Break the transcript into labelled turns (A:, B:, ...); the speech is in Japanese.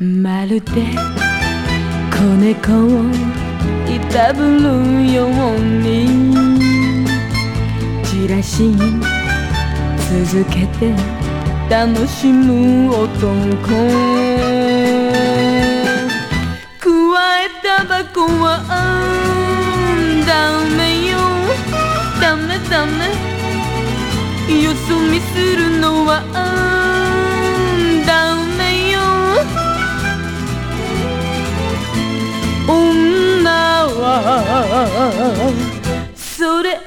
A: まるで子猫をいたぶるようにじらし続けて楽しむ男くわえタバコはダメよダメダメよそ見するのはダメよ女はそれ